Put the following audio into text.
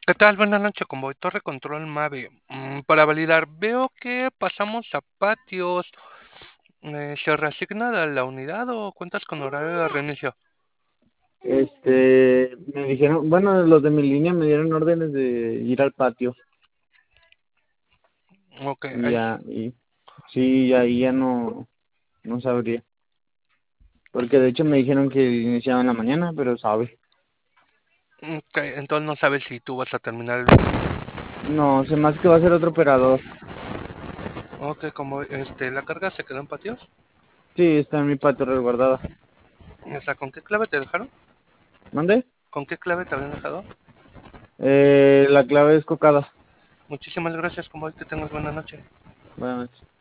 ¿Qué tal? Buenas noches, convoy Torre Control Mave. Para validar, veo que pasamos a patios. ¿Se reasigna a la unidad o cuentas con horario de reinicio? Me dijeron, bueno, los de mi línea me dieron órdenes de ir al patio Ok, y ya, y sí, ahí ya no sabría. Porque de hecho me dijeron que iniciaba en la mañana, pero sabe. entonces no sabes si tú vas a terminar el viernes. No, se me hace que va a ser otro operador. Ok, como la carga se quedó en patios. Sí, está en mi patio resguardada. O sea, ¿con qué clave te dejaron? ¿Mande? ¿Con qué clave te habían dejado? La clave es cocada. Muchísimas gracias, convoy, que tengas buena noche. Buenas noches.